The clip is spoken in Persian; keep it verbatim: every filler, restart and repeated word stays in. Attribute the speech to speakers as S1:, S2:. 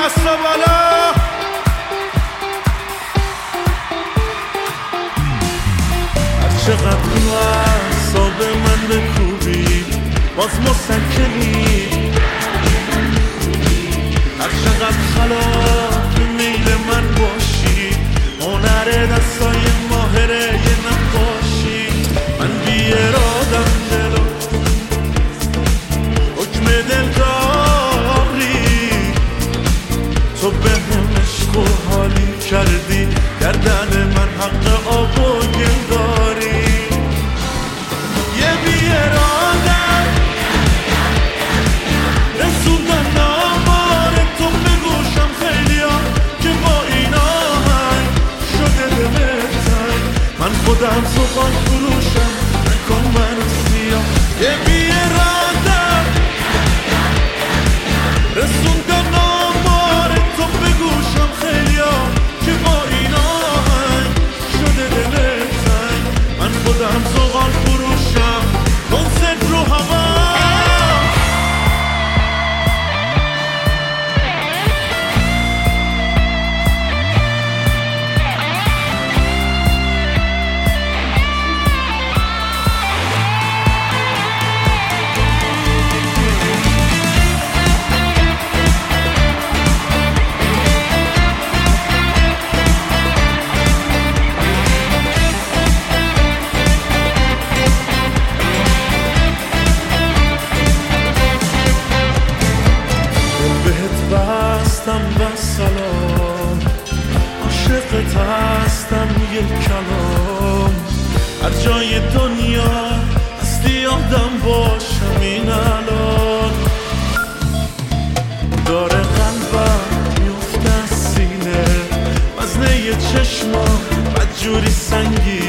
S1: دستا بالا. هر چقدر تو اعصاب من بکوبی باز مسکنی، هر چقدر خلاف میل من باشی، هنر دستای ماهره یه نقاشی. من بی ارادم دلو حکم دل داری، تو به هم عشق و حالی کردی، گردن من حق آب و گل داری. یه بی ارادم رسوندن نامار تو به گوشم خیلی ها که با این آهنگ شده دلتنگ. من خودم زبان فروشم نکن من سیاه. یه بی ارادم رسوندن نامار تو به گوشم خیلی ها که با این آهنگ شده دلتنگ. من خودم زبان فروشم کنسرت رو هوا. بستم و سلام، عاشقت هستم یک کلام. هر جای دنیا هستی آدم باشم این الان. داره قلبم میفته از سینه، وزنه چشمام بدجوری سنگی.